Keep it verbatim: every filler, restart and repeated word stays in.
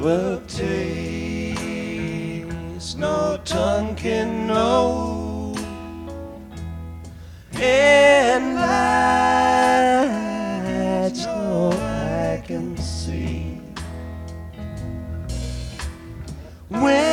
will taste, no tongue can know. And that's all I can see. When